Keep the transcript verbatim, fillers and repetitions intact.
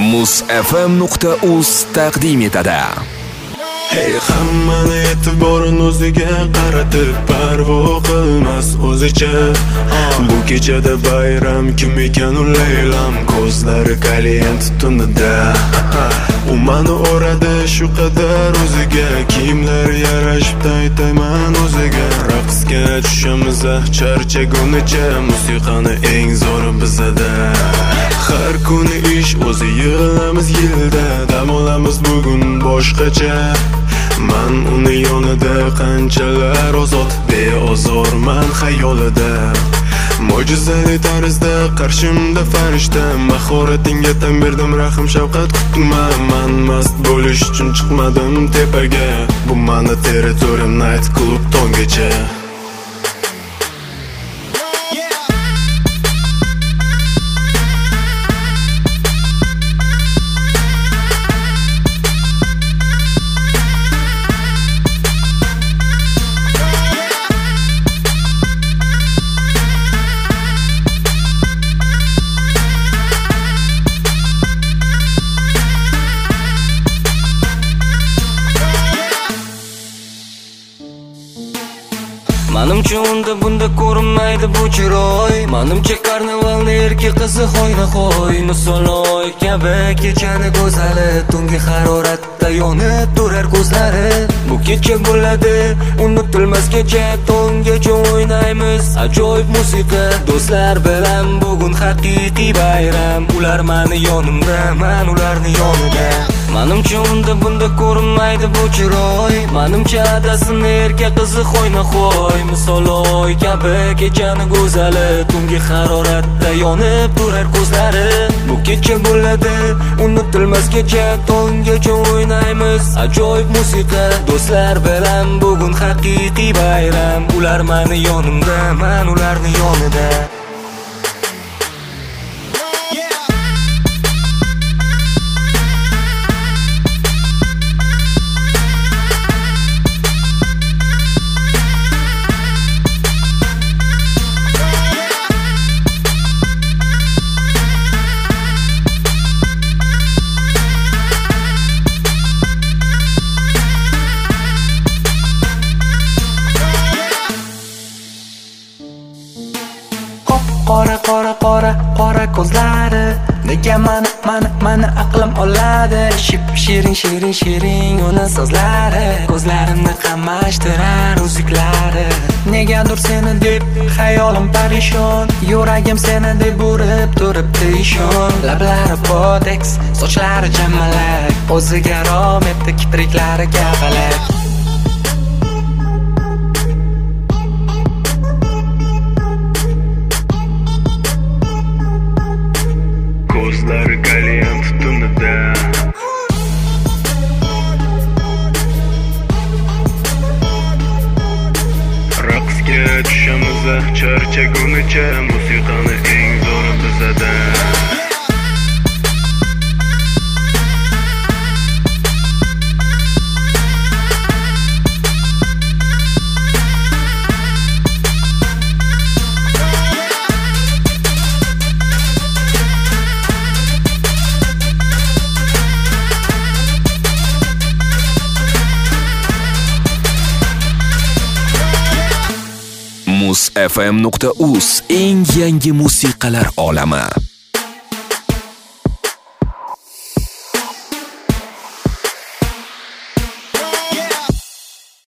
muz f m nuqta uz taqdim etadi. Hey, hammani e'tiborini o'ziga qaratib parvo qilmas o'zicha. Bu kechada bayram kim ekan u Leylam, ko'zlari kalient tunida. U mani o'radi shu qadar o'ziga, kiyimlar yarashib aytaman o'ziga. Raqsga tushamiz charchagunicha, musiqani eng zo'ri bizada. Har kuni ish o'zi yig'ilamiz yilda, dam olamiz bugun boshqacha. Man uni yonida qanchalar ozod, beozorman xayolida. Mo'jizali tarzda qarshimda farishta, mahoratingga tan berdim, rahim shafqat kutma. Man mast bo'lish uchun chiqmadim tepaga, bu mani territoriyam, night club tongacha. Manimcha unda bunda ko'rinmaydi bu chiroy. Manimcha karnavalni erki qizi hoyna hoy. Misol oy kabi kechani go'zali, tungi haroratda yonib turar ko'zlari. Bu kecha bo'ladi unutilmas kecha, tongacha o'ynaymiz ajoyib musiqa. Do'stlar bilan bugun haqiqiy bayram, ular mani yonimda, men ularni yonida. Manimcha unda bunda ko'rinmaydi bu chiroy. Manimcha adasini erka qizi hoyna hoy. Misol oy kabi kechani go'zali, tungi haroratda yonib turar ko'zlari. Bu kecha bo'ladi unutilmas kecha, tongacha o'ynaymiz ajoyib musiqa. Do'stlar bilan bugun haqiqiy bayram, ular mani yonimda, men ularni yonida. Qora qora qora qora ko'zlari, nega mani mani mani aqlim oladi. Ship shirin shirin shirin uni so'zlari, ko'zlarimni qamashtirar uziklari. Negadir seni deb xayolim parishon, yuragim seni deb urib turibdi ishon. Lablari bodex, sochlari jamalak, o'ziga rom etdi kipriklari gabalak. Ko'zlari kalient tunida. Raqsga tushamiz charchagunicha, musiqani eng zo'ri bizada. muz f m nuqta uz eng yangi musiqalar olami.